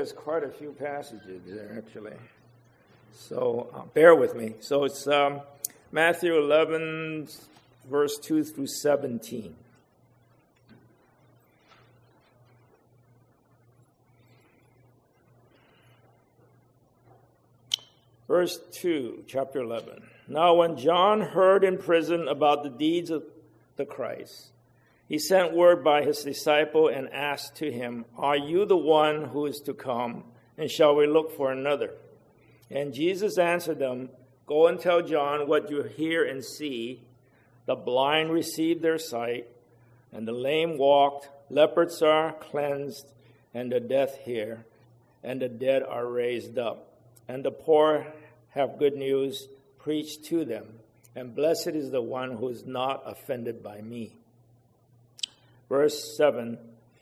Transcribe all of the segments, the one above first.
there's quite a few passages there, actually. So bear with me. So it's Matthew 11, verse 2 through 17. Verse 2, chapter 11. Now when John heard in prison about the deeds of the Christ, he sent word by his disciple and asked to him, "Are you the one who is to come, and shall we look for another?" And Jesus answered them, "Go and tell John what you hear and see. The blind receive their sight, and the lame walk, lepers are cleansed, and the deaf hear, and the dead are raised up, and the poor have good news preached to them, and blessed is the one who is not offended by me." Verse 7,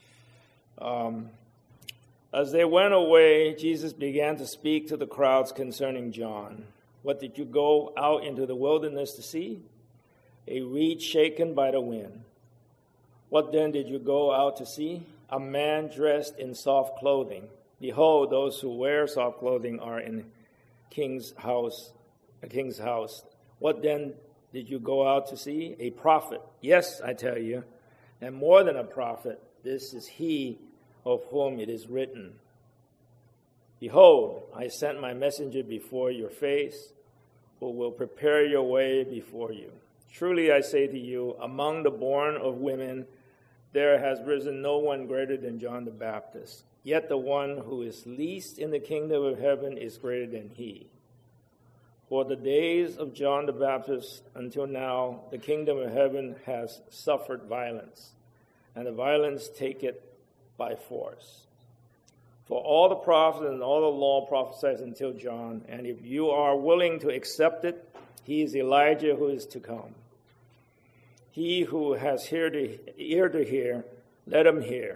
as they went away, Jesus began to speak to the crowds concerning John. "What did you go out into the wilderness to see? A reed shaken by the wind. What then did you go out to see? A man dressed in soft clothing. Behold, those who wear soft clothing are in a king's house. What then did you go out to see? A prophet. Yes, I tell you, and more than a prophet, this is he of whom it is written, 'Behold, I sent my messenger before your face, who will prepare your way before you.' Truly I say to you, among the born of women, there has risen no one greater than John the Baptist. Yet the one who is least in the kingdom of heaven is greater than he. For the days of John the Baptist until now, the kingdom of heaven has suffered violence, and the violence take it by force. For all the prophets and all the law prophesied until John, and if you are willing to accept it, he is Elijah who is to come. He who has ear to hear, let him hear.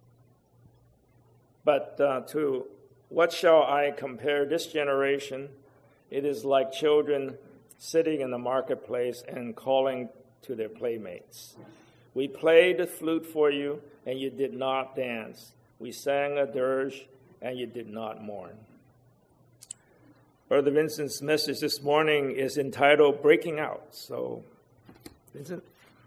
But to what shall I compare this generation? It is like children sitting in the marketplace and calling to their playmates. We played the flute for you, and you did not dance. We sang a dirge, and you did not mourn." Brother Vincent's message this morning is entitled "Breaking Out." So, Vincent.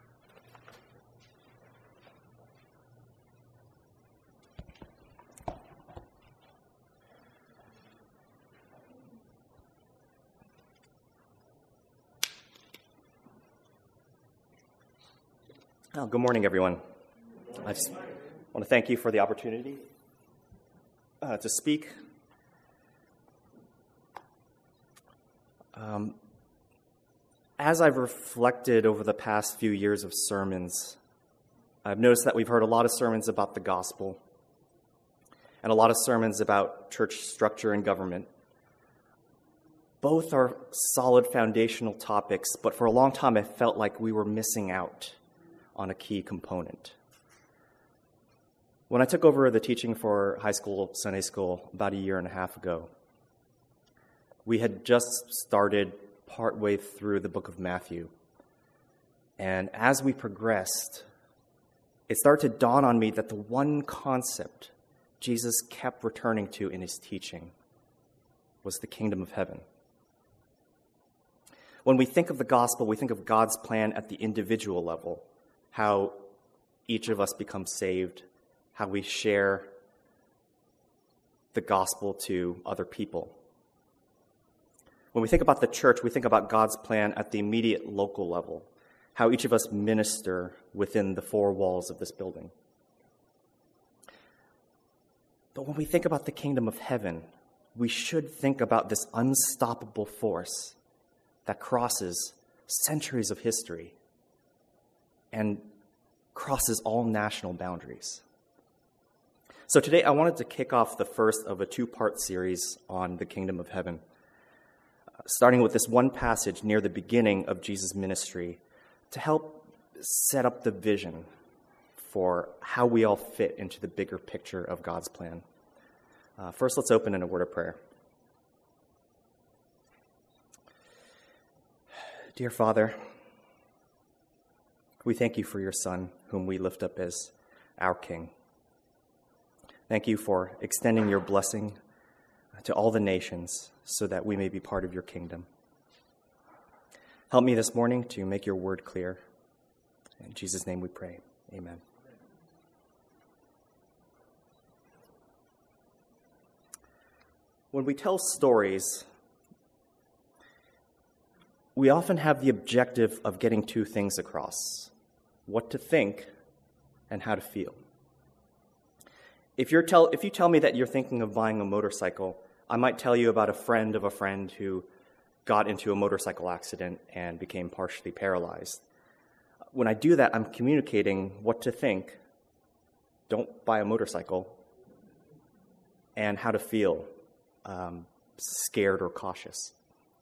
Oh, good morning, everyone. I just want to thank you for the opportunity to speak. As I've reflected over the past few years of sermons, I've noticed that we've heard a lot of sermons about the gospel and a lot of sermons about church structure and government. Both are solid foundational topics, but for a long time I felt like we were missing out on a key component. When I took over the teaching for high school, Sunday school, about a year and a half ago, we had just started partway through the book of Matthew. And as we progressed, it started to dawn on me that the one concept Jesus kept returning to in his teaching was the kingdom of heaven. When we think of the gospel, we think of God's plan at the individual level, how each of us becomes saved, how we share the gospel to other people. When we think about the church, we think about God's plan at the immediate local level, how each of us minister within the four walls of this building. But when we think about the kingdom of heaven, we should think about this unstoppable force that crosses centuries of history and crosses all national boundaries. So today I wanted to kick off the first of a two-part series on the kingdom of heaven, starting with this one passage near the beginning of Jesus' ministry to help set up the vision for how we all fit into the bigger picture of God's plan. First, let's open in a word of prayer. Dear Father, we thank you for your Son, whom we lift up as our King. Thank you for extending your blessing to all the nations so that we may be part of your kingdom. Help me this morning to make your word clear. In Jesus' name we pray. Amen. When we tell stories, we often have the objective of getting two things across: what to think and how to feel. If you tell me that you're thinking of buying a motorcycle, I might tell you about a friend of a friend who got into a motorcycle accident and became partially paralyzed. When I do that, I'm communicating what to think, don't buy a motorcycle, and how to feel, scared or cautious.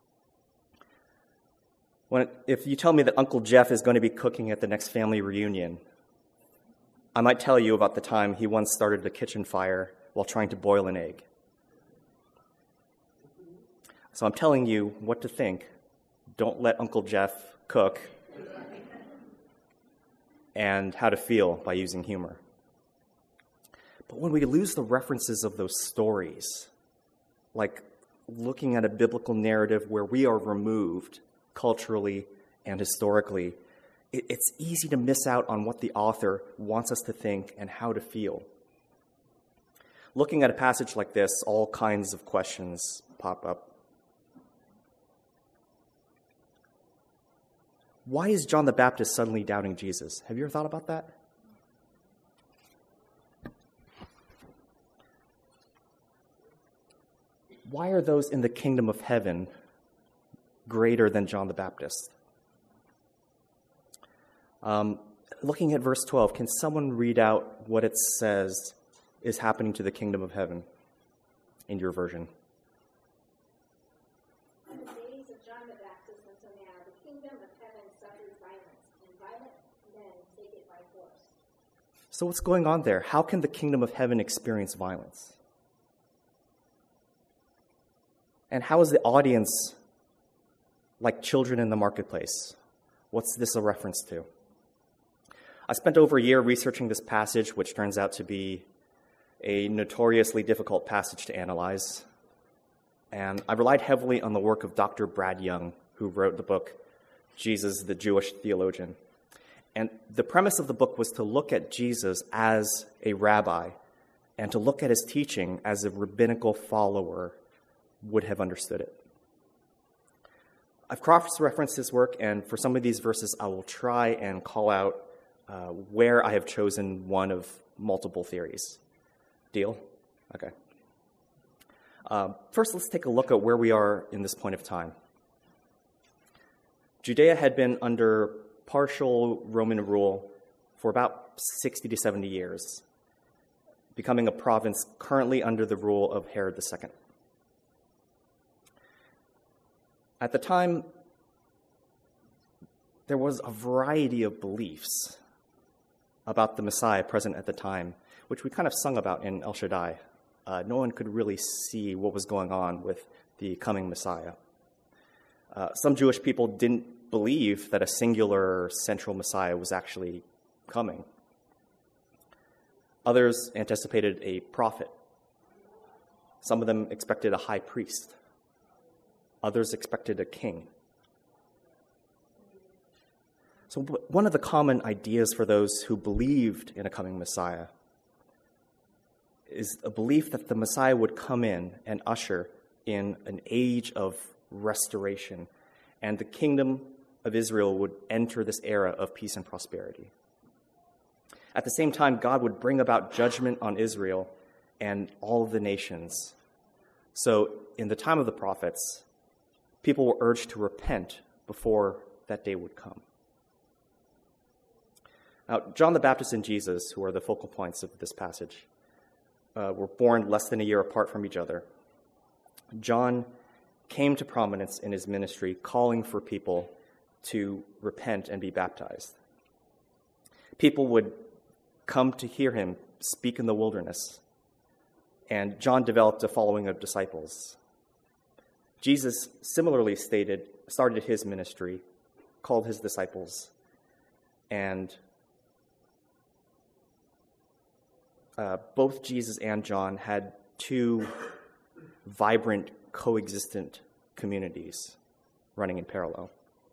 If you tell me that Uncle Jeff is going to be cooking at the next family reunion, I might tell you about the time he once started a kitchen fire while trying to boil an egg. So I'm telling you what to think. Don't let Uncle Jeff cook, and how to feel by using humor. But when we lose the references of those stories, like looking at a biblical narrative where we are removed culturally and historically, it's easy to miss out on what the author wants us to think and how to feel. Looking at a passage like this, all kinds of questions pop up. Why is John the Baptist suddenly doubting Jesus? Have you ever thought about that? Why are those in the kingdom of heaven greater than John the Baptist? Looking at verse 12, can someone read out what it says is happening to the kingdom of heaven in your version? In the days of John the Baptist until now, the kingdom of heaven suffers violence, and violent men take it by force. So what's going on there? How can the kingdom of heaven experience violence? And how is the audience like children in the marketplace? What's this a reference to? I spent over a year researching this passage, which turns out to be a notoriously difficult passage to analyze. And I relied heavily on the work of Dr. Brad Young, who wrote the book, Jesus, the Jewish Theologian. And the premise of the book was to look at Jesus as a rabbi and to look at his teaching as a rabbinical follower would have understood it. I've cross-referenced his work, and for some of these verses, I will try and call out where I have chosen one of multiple theories. Deal? Okay. First, let's take a look at where we are in this point of time. Judea had been under partial Roman rule for about 60 to 70 years, becoming a province currently under the rule of Herod II. At the time, there was a variety of beliefs about the Messiah present at the time, which we kind of sung about in El Shaddai. No one could really see what was going on with the coming Messiah. Some Jewish people didn't believe that a singular central Messiah was actually coming. Others anticipated a prophet. Some of them expected a high priest. Others expected a king. So one of the common ideas for those who believed in a coming Messiah is a belief that the Messiah would come in and usher in an age of restoration, and the kingdom of Israel would enter this era of peace and prosperity. At the same time, God would bring about judgment on Israel and all of the nations. So in the time of the prophets, people were urged to repent before that day would come. Now, John the Baptist and Jesus, who are the focal points of this passage, were born less than a year apart from each other. John came to prominence in his ministry, calling for people to repent and be baptized. People would come to hear him speak in the wilderness, and John developed a following of disciples. Jesus similarly started his ministry, called his disciples, and both Jesus and John had two vibrant, coexistent communities running in parallel.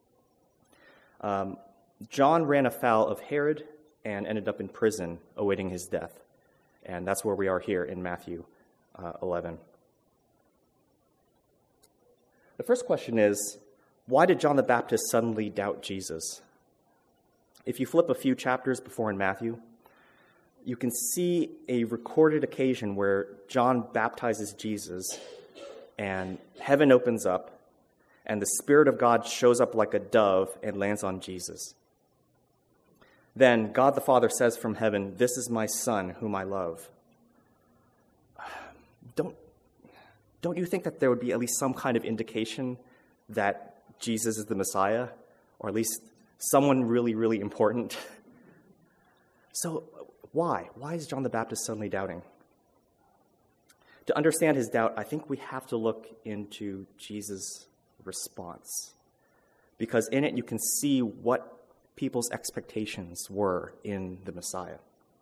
John ran afoul of Herod and ended up in prison awaiting his death. And that's where we are here in Matthew 11. The first question is, why did John the Baptist suddenly doubt Jesus? If you flip a few chapters before in Matthew, you can see a recorded occasion where John baptizes Jesus and heaven opens up and the Spirit of God shows up like a dove and lands on Jesus. Then God the Father says from heaven, "This is my Son whom I love." Don't you think that there would be at least some kind of indication that Jesus is the Messiah, or at least someone really, really important? So why? Why is John the Baptist suddenly doubting? To understand his doubt, I think we have to look into Jesus' response, because in it you can see what people's expectations were in the Messiah.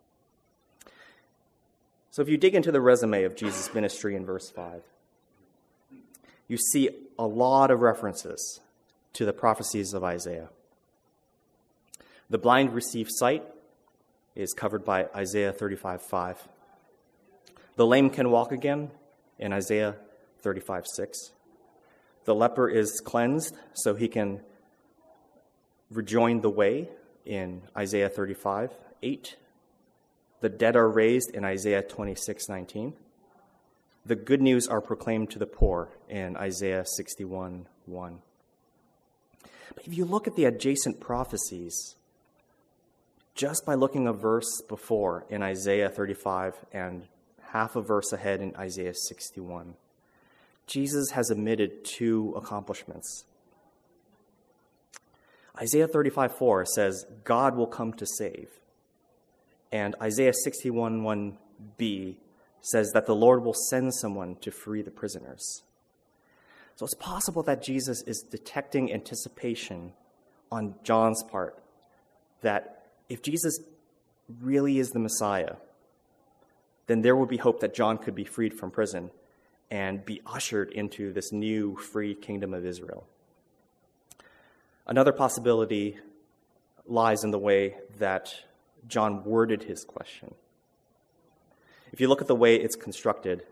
So if you dig into the resume of Jesus' ministry in verse 5, you see a lot of references to the prophecies of Isaiah. The blind receive sight is covered by Isaiah 35:5. The lame can walk again in Isaiah 35:6. The leper is cleansed so he can rejoin the way in Isaiah 35:8. The dead are raised in Isaiah 26:19. The good news are proclaimed to the poor in Isaiah 61:1. But if you look at the adjacent prophecies, just by looking a verse before in Isaiah 35 and half a verse ahead in Isaiah 61, Jesus has omitted two accomplishments. Isaiah 35:4 says, God will come to save. And Isaiah 61:1b says that the Lord will send someone to free the prisoners. So it's possible that Jesus is detecting anticipation on John's part, that if Jesus really is the Messiah, then there will be hope that John could be freed from prison and be ushered into this new free kingdom of Israel. Another possibility lies in the way that John worded his question. If you look at the way it's constructed,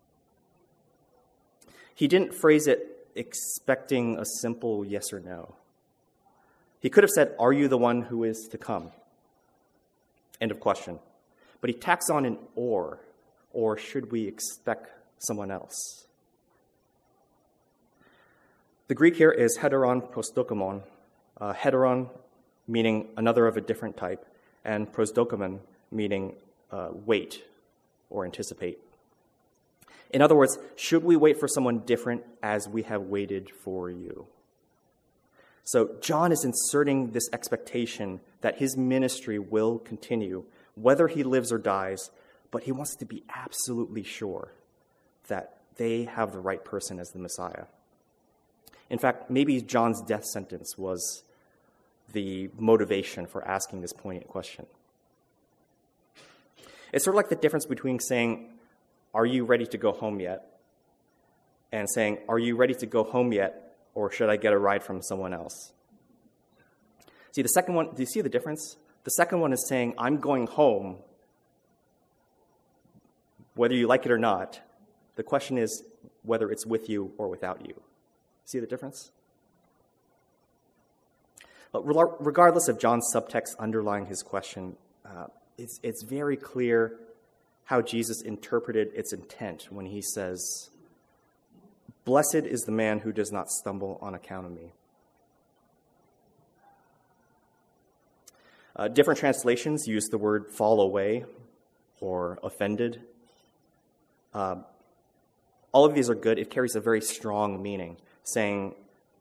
he didn't phrase it expecting a simple yes or no. He could have said, "Are you the one who is to come?" End of question. But he tacks on an or should we expect someone else? The Greek here is heteron prosdokomon, heteron meaning another of a different type, and prosdokomon meaning wait or anticipate. In other words, should we wait for someone different as we have waited for you? So John is inserting this expectation that his ministry will continue, whether he lives or dies, but he wants to be absolutely sure that they have the right person as the Messiah. In fact, maybe John's death sentence was the motivation for asking this poignant question. It's sort of like the difference between saying, "Are you ready to go home yet?" and saying, "Are you ready to go home yet, or should I get a ride from someone else?" See, the second one, do you see the difference? The second one is saying, "I'm going home," whether you like it or not. The question is whether it's with you or without you. See the difference? But regardless of John's subtext underlying his question, it's very clear how Jesus interpreted its intent when he says, "Blessed is the man who does not stumble on account of me." Different translations use the word fall away or offended. All of these are good. It carries a very strong meaning, saying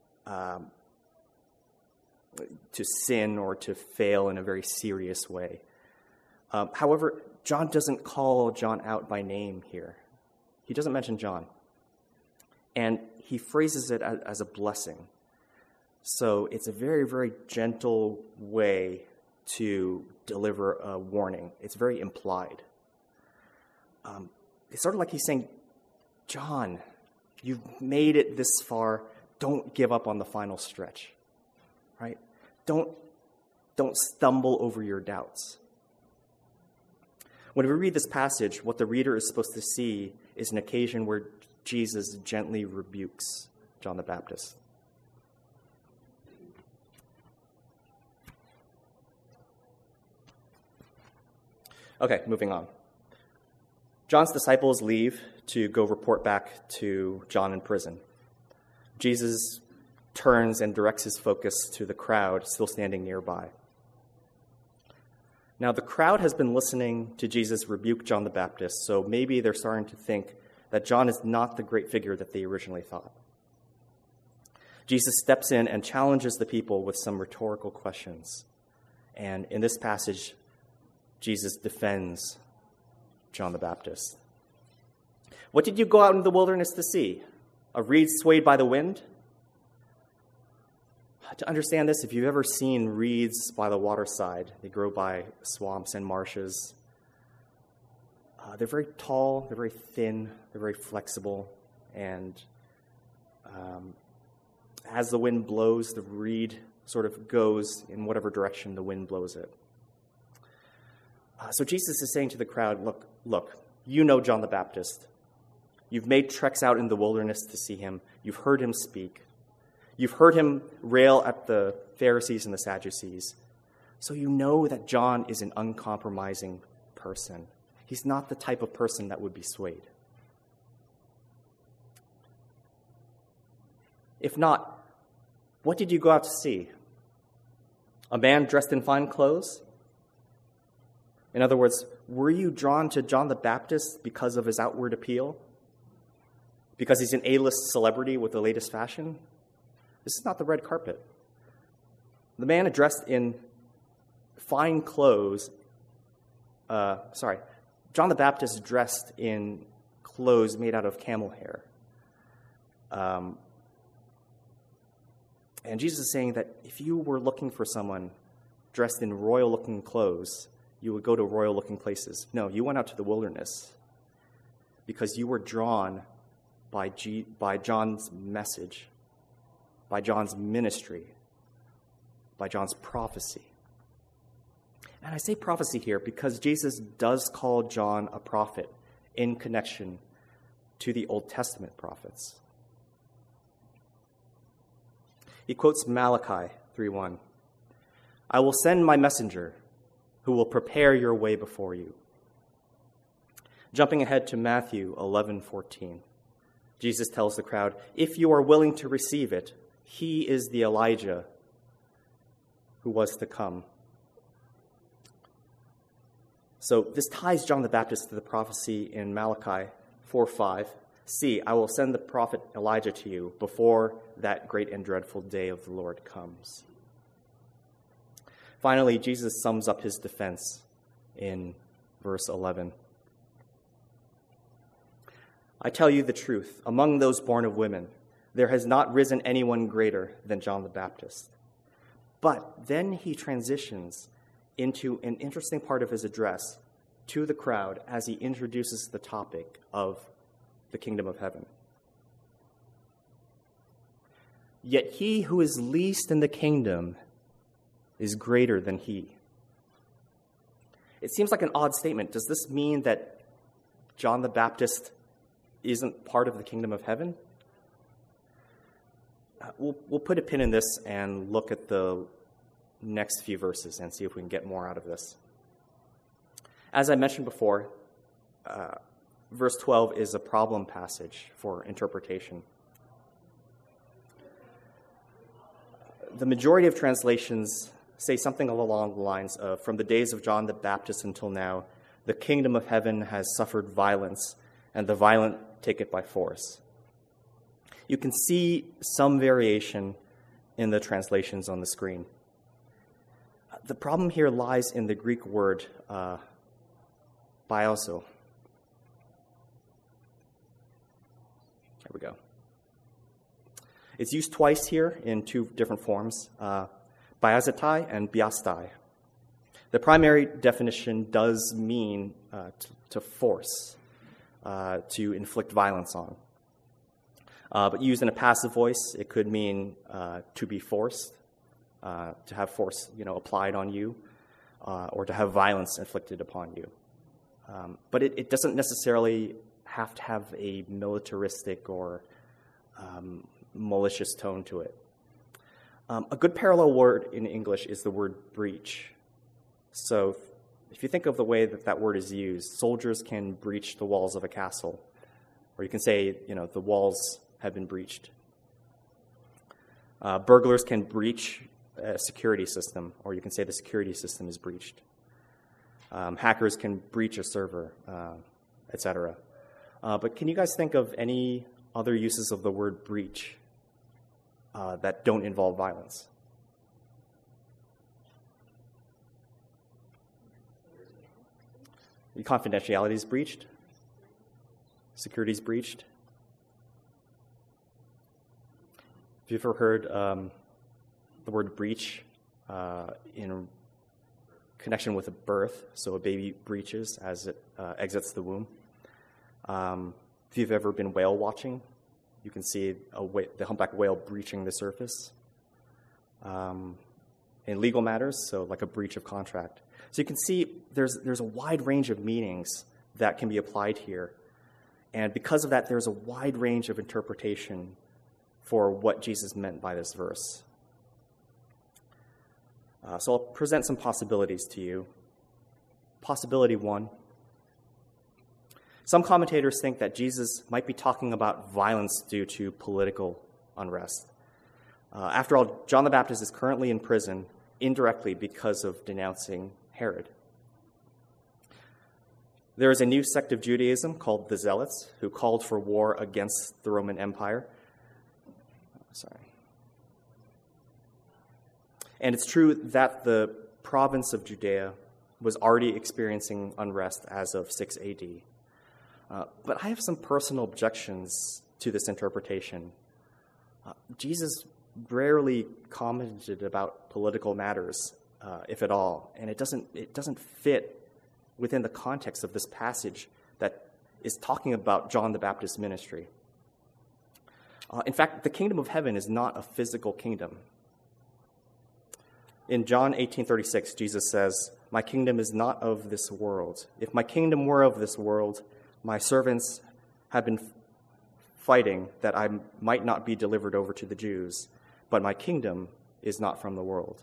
to sin or to fail in a very serious way. However, John doesn't call John out by name here. He doesn't mention John. And he phrases it as a blessing. So it's a very, very gentle way to deliver a warning. It's very implied. It's sort of like he's saying, John, you've made it this far. Don't give up on the final stretch, right? Don't stumble over your doubts. When we read this passage, what the reader is supposed to see is an occasion where Jesus gently rebukes John the Baptist. Okay, moving on. John's disciples leave to go report back to John in prison. Jesus turns and directs his focus to the crowd still standing nearby. Now, the crowd has been listening to Jesus rebuke John the Baptist, so maybe they're starting to think that John is not the great figure that they originally thought. Jesus steps in and challenges the people with some rhetorical questions. And in this passage, Jesus defends John the Baptist. What did you go out in the wilderness to see? A reed swayed by the wind? To understand this, if you've ever seen reeds by the waterside, they grow by swamps and marshes. They're very tall, they're very thin, they're very flexible, and as the wind blows, the reed sort of goes in whatever direction the wind blows it. So Jesus is saying to the crowd, look, you know John the Baptist. You've made treks out in the wilderness to see him. You've heard him speak. You've heard him rail at the Pharisees and the Sadducees. So you know that John is an uncompromising person. He's not the type of person that would be swayed. If not, what did you go out to see? A man dressed in fine clothes? In other words, were you drawn to John the Baptist because of his outward appeal? Because he's an A-list celebrity with the latest fashion? This is not the red carpet. The man dressed in fine clothes, John the Baptist dressed in clothes made out of camel hair. And Jesus is saying that if you were looking for someone dressed in royal-looking clothes, you would go to royal-looking places. No, you went out to the wilderness because you were drawn by John's message, by John's ministry, by John's prophecy. And I say prophecy here because Jesus does call John a prophet in connection to the Old Testament prophets. He quotes Malachi 3:1. I will send my messenger who will prepare your way before you. Jumping ahead to Matthew 11:14, Jesus tells the crowd, if you are willing to receive it, he is the Elijah who was to come. So this ties John the Baptist to the prophecy in Malachi 4:5. See, I will send the prophet Elijah to you before that great and dreadful day of the Lord comes. Finally, Jesus sums up his defense in verse 11. I tell you the truth, among those born of women, there has not risen anyone greater than John the Baptist. But then he transitions into an interesting part of his address to the crowd as he introduces the topic of the kingdom of heaven. Yet he who is least in the kingdom is greater than he. It seems like an odd statement. Does this mean that John the Baptist isn't part of the kingdom of heaven? We'll put a pin in this and look at the next few verses and see if we can get more out of this. As I mentioned before, verse 12 is a problem passage for interpretation. The majority of translations say something along the lines of, from the days of John the Baptist until now, the kingdom of heaven has suffered violence, and the violent take it by force. You can see some variation in the translations on the screen. The problem here lies in the Greek word biazo. There we go. It's used twice here in two different forms, biazetai and biastai. The primary definition does mean to force, to inflict violence on. But used in a passive voice, it could mean to be forced, to have force, applied on you, or to have violence inflicted upon you. But it doesn't necessarily have to have a militaristic or malicious tone to it. A good parallel word in English is the word breach. So if you think of the way that word is used, soldiers can breach the walls of a castle, or you can say, the walls have been breached. Burglars can breach a security system, or you can say the security system is breached. Hackers can breach a server, etc. But can you guys think of any other uses of the word breach that don't involve violence? Confidentiality is breached. Security is breached. Have you ever heard the word breach in connection with a birth? So a baby breaches as it exits the womb. If you've ever been whale watching, you can see the humpback whale breaching the surface. In legal matters, so like a breach of contract. So you can see there's a wide range of meanings that can be applied here. And because of that, there's a wide range of interpretation for what Jesus meant by this verse. So I'll present some possibilities to you. Possibility 1. Some commentators think that Jesus might be talking about violence due to political unrest. After all, John the Baptist is currently in prison indirectly because of denouncing Herod. There is a new sect of Judaism called the Zealots who called for war against the Roman Empire. And it's true that the province of Judea was already experiencing unrest as of 6 AD. But I have some personal objections to this interpretation. Jesus rarely commented about political matters, if at all, and it doesn't fit within the context of this passage that is talking about John the Baptist's ministry. In fact, the kingdom of heaven is not a physical kingdom. In John 18:36, Jesus says, "My kingdom is not of this world. If my kingdom were of this world, my servants have been fighting that I might not be delivered over to the Jews, but my kingdom is not from the world."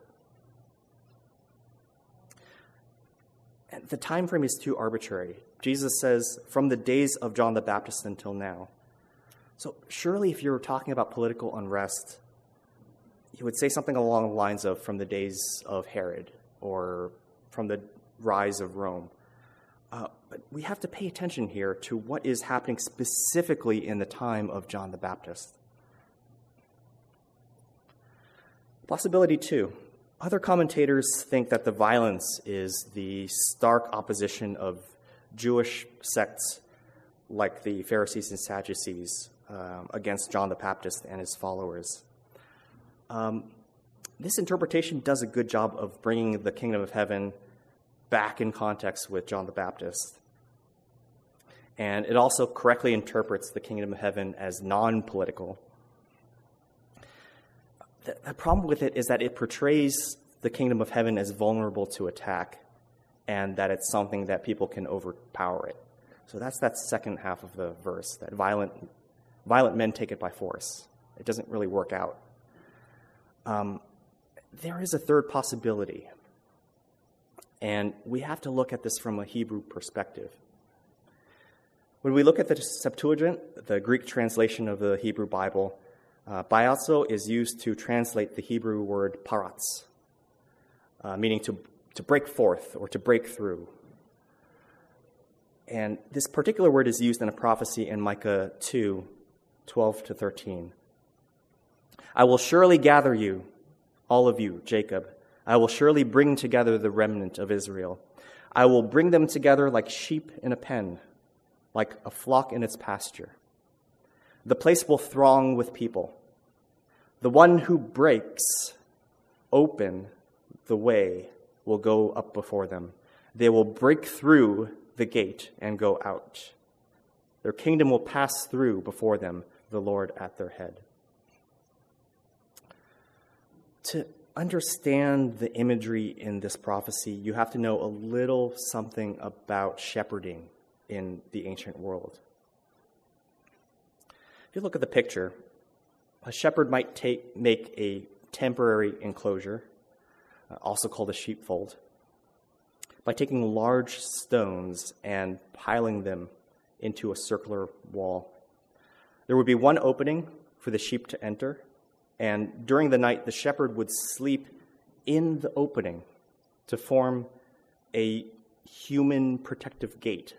And the time frame is too arbitrary. Jesus says, from the days of John the Baptist until now. So surely if you were talking about political unrest, you would say something along the lines of from the days of Herod or from the rise of Rome. But we have to pay attention here to what is happening specifically in the time of John the Baptist. Possibility 2. Other commentators think that the violence is the stark opposition of Jewish sects like the Pharisees and Sadducees against John the Baptist and his followers. This interpretation does a good job of bringing the kingdom of heaven back in context with John the Baptist. And it also correctly interprets the kingdom of heaven as non-political. The problem with it is that it portrays the kingdom of heaven as vulnerable to attack and that it's something that people can overpower it. So that's that second half of the verse, that violent men take it by force. It doesn't really work out. There is a third possibility, and we have to look at this from a Hebrew perspective. When we look at the Septuagint, the Greek translation of the Hebrew Bible, biazo is used to translate the Hebrew word paratz, meaning to break forth or to break through. And this particular word is used in a prophecy in Micah 2:12-13. "I will surely gather you, all of you, Jacob. I will surely bring together the remnant of Israel. I will bring them together like sheep in a pen, like a flock in its pasture. The place will throng with people. The one who breaks open the way will go up before them. They will break through the gate and go out. Their kingdom will pass through before them, the Lord at their head. To understand the imagery in this prophecy, you have to know a little something about shepherding in the ancient world. If you look at the picture, a shepherd might make a temporary enclosure, also called a sheepfold, by taking large stones and piling them into a circular wall. There would be one opening for the sheep to enter, and during the night, the shepherd would sleep in the opening to form a human protective gate.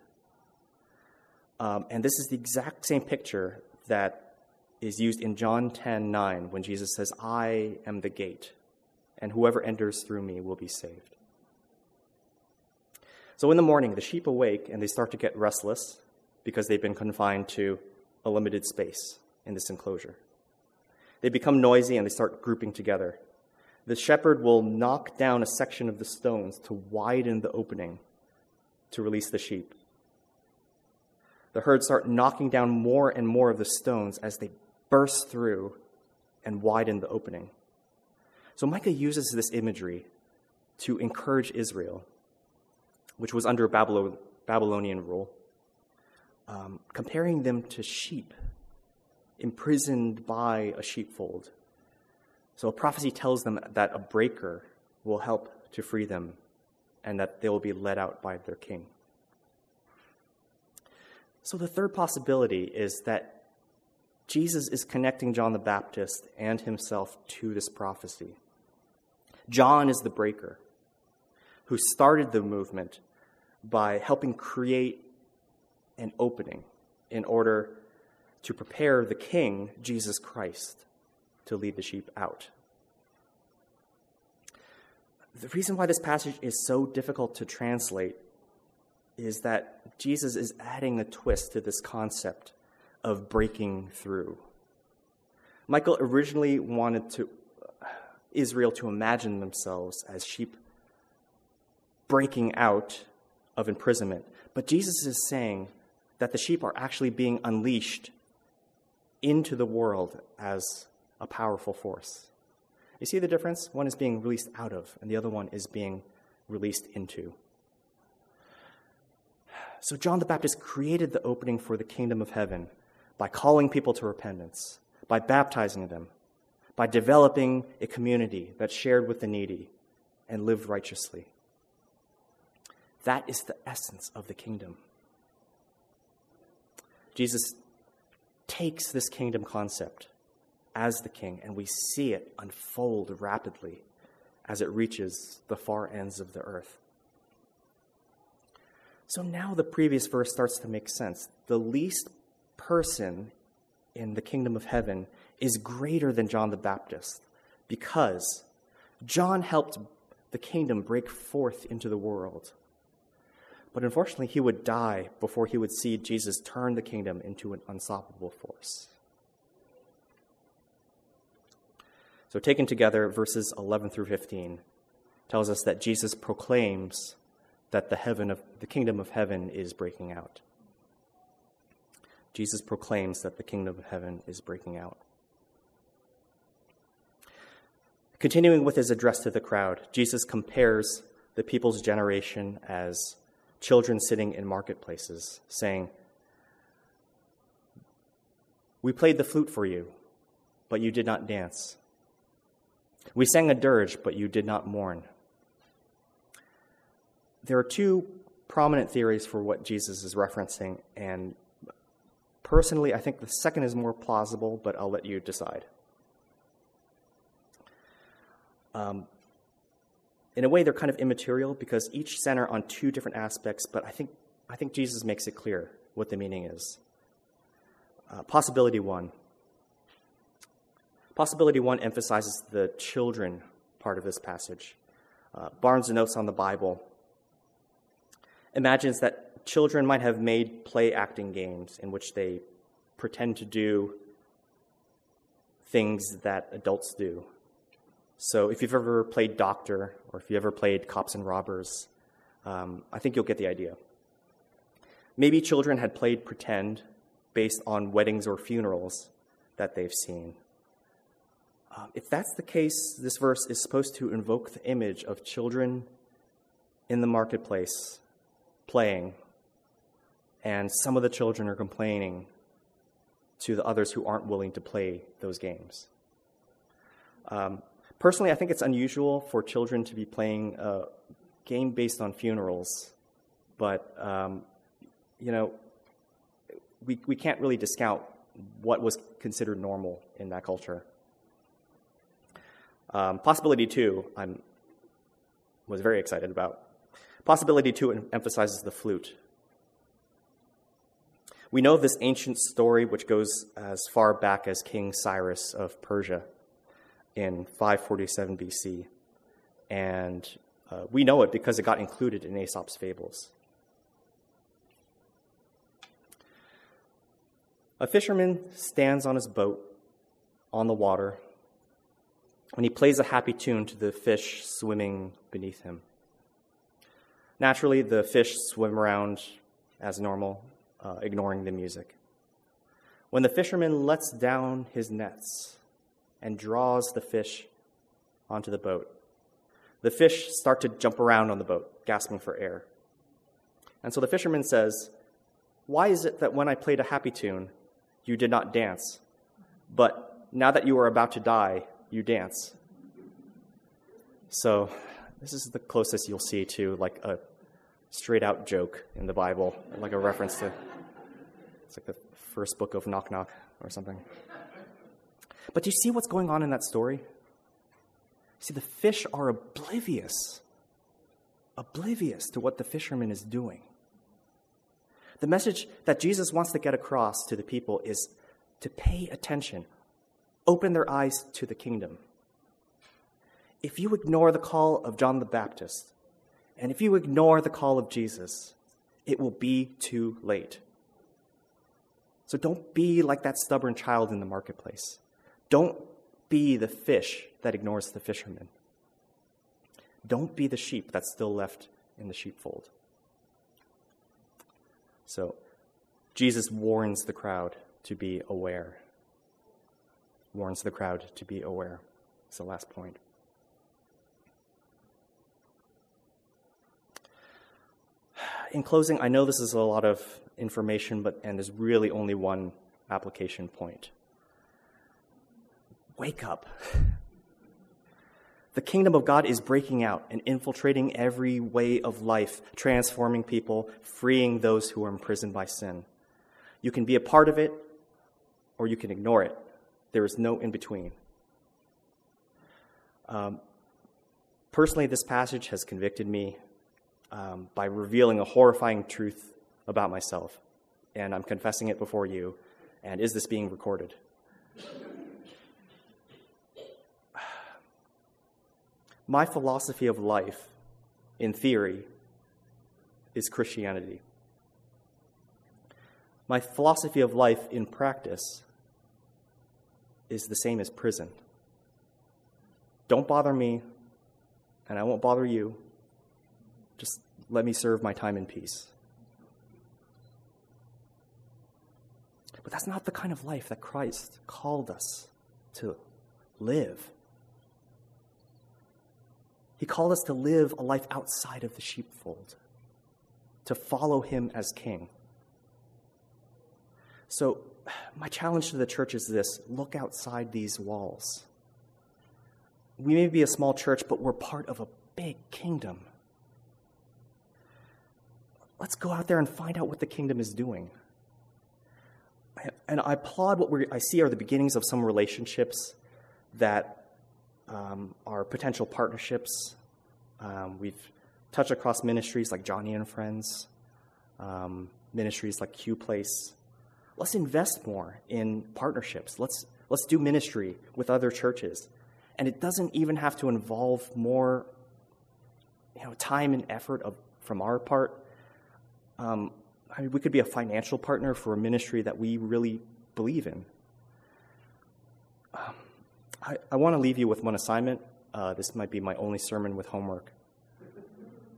And this is the exact same picture that is used in John 10:9 when Jesus says, "I am the gate, and whoever enters through me will be saved." So in the morning, the sheep awake and they start to get restless because they've been confined to a limited space in this enclosure. They become noisy and they start grouping together. The shepherd will knock down a section of the stones to widen the opening to release the sheep. The herd start knocking down more and more of the stones as they burst through and widen the opening. So Micah uses this imagery to encourage Israel, which was under Babylonian rule, comparing them to sheep imprisoned by a sheepfold. So a prophecy tells them that a breaker will help to free them and that they will be led out by their king. So the third possibility is that Jesus is connecting John the Baptist and himself to this prophecy. John is the breaker who started the movement by helping create an opening in order to prepare the king, Jesus Christ, to lead the sheep out. The reason why this passage is so difficult to translate is that Jesus is adding a twist to this concept of breaking through. Michael originally wanted Israel to imagine themselves as sheep breaking out of imprisonment, but Jesus is saying that the sheep are actually being unleashed into the world as a powerful force. You see the difference? One is being released out of, and the other one is being released into. So John the Baptist created the opening for the kingdom of heaven by calling people to repentance, by baptizing them, by developing a community that shared with the needy and lived righteously. That is the essence of the kingdom. Jesus takes this kingdom concept as the king, and we see it unfold rapidly as it reaches the far ends of the earth. So now the previous verse starts to make sense. The least person in the kingdom of heaven is greater than John the Baptist because John helped the kingdom break forth into the world. But unfortunately, he would die before he would see Jesus turn the kingdom into an unstoppable force. So taken together, verses 11 through 15 tells us that Jesus proclaims that the kingdom of heaven is breaking out. Jesus proclaims that the kingdom of heaven is breaking out. Continuing with his address to the crowd, Jesus compares the people's generation as children sitting in marketplaces, saying, "We played the flute for you, but you did not dance. We sang a dirge, but you did not mourn." There are two prominent theories for what Jesus is referencing, and personally, I think the second is more plausible, but I'll let you decide. In a way, they're kind of immaterial because each center on two different aspects, but I think Jesus makes it clear what the meaning is. Possibility one. Possibility one emphasizes the children part of this passage. Barnes' Notes on the Bible imagines that children might have made play acting games in which they pretend to do things that adults do. So if you've ever played Doctor, or if you ever played Cops and Robbers, I think you'll get the idea. Maybe children had played pretend based on weddings or funerals that they've seen. If that's the case, this verse is supposed to invoke the image of children in the marketplace playing, and some of the children are complaining to the others who aren't willing to play those games. Personally, I think it's unusual for children to be playing a game based on funerals, but we can't really discount what was considered normal in that culture. Possibility 2, I was very excited about. Possibility 2 emphasizes the flute. We know this ancient story, which goes as far back as King Cyrus of Persia in 547 BC. And we know it because it got included in Aesop's fables. A fisherman stands on his boat on the water, and he plays a happy tune to the fish swimming beneath him. Naturally, the fish swim around as normal, ignoring the music. When the fisherman lets down his nets and draws the fish onto the boat, the fish start to jump around on the boat, gasping for air. And so the fisherman says, "Why is it that when I played a happy tune, you did not dance, but now that you are about to die, you dance?" So this is the closest you'll see to like a straight-out joke in the Bible, like a reference to, it's like the first book of Knock Knock or something. But do you see what's going on in that story? See, the fish are oblivious to what the fisherman is doing. The message that Jesus wants to get across to the people is to pay attention, open their eyes to the kingdom. If you ignore the call of John the Baptist, and if you ignore the call of Jesus, it will be too late. So don't be like that stubborn child in the marketplace. Don't be the fish that ignores the fisherman. Don't be the sheep that's still left in the sheepfold. So Jesus warns the crowd to be aware. Warns the crowd to be aware. It's the last point. In closing, I know this is a lot of information, and there's really only one application point. Wake up. The kingdom of God is breaking out and infiltrating every way of life, transforming people, freeing those who are imprisoned by sin. You can be a part of it, or you can ignore it. There is no in between. Personally, this passage has convicted me by revealing a horrifying truth about myself, and I'm confessing it before you. And is this being recorded? My philosophy of life, in theory, is Christianity. My philosophy of life in practice is the same as prison. Don't bother me, and I won't bother you. Just let me serve my time in peace. But that's not the kind of life that Christ called us to live. He called us to live a life outside of the sheepfold, to follow him as king. So my challenge to the church is this: look outside these walls. We may be a small church, but we're part of a big kingdom. Let's go out there and find out what the kingdom is doing. And I applaud what I see are the beginnings of some relationships that are potential partnerships. We've touched across ministries like Johnny and Friends, ministries like Q Place. Let's invest more in partnerships. Let's do ministry with other churches. And it doesn't even have to involve more time and effort from our part. We could be a financial partner for a ministry that we really believe in. I want to leave you with one assignment. This might be my only sermon with homework.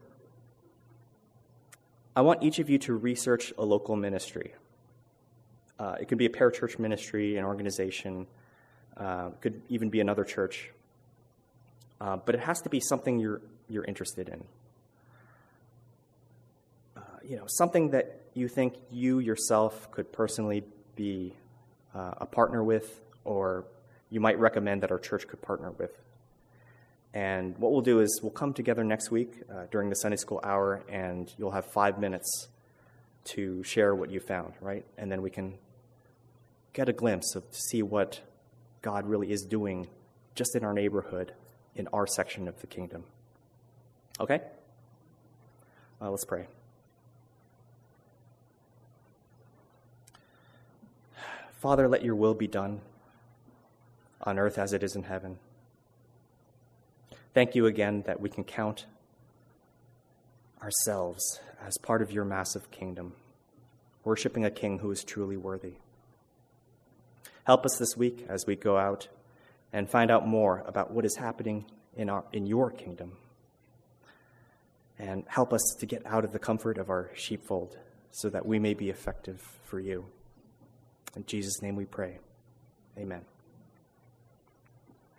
I want each of you to research a local ministry. It could be a parachurch ministry, an organization, could even be another church. But it has to be something you're interested in. Something that you think you yourself could personally be a partner with, or you might recommend that our church could partner with. And what we'll do is we'll come together next week during the Sunday school hour, and you'll have 5 minutes to share what you found, right? And then we can get a glimpse of see what God really is doing just in our neighborhood, in our section of the kingdom. Okay? Let's pray. Father, let your will be done on earth as it is in heaven. Thank you again that we can count ourselves as part of your massive kingdom, worshiping a king who is truly worthy. Help us this week as we go out and find out more about what is happening in your kingdom. And help us to get out of the comfort of our sheepfold so that we may be effective for you. In Jesus' name we pray. Amen.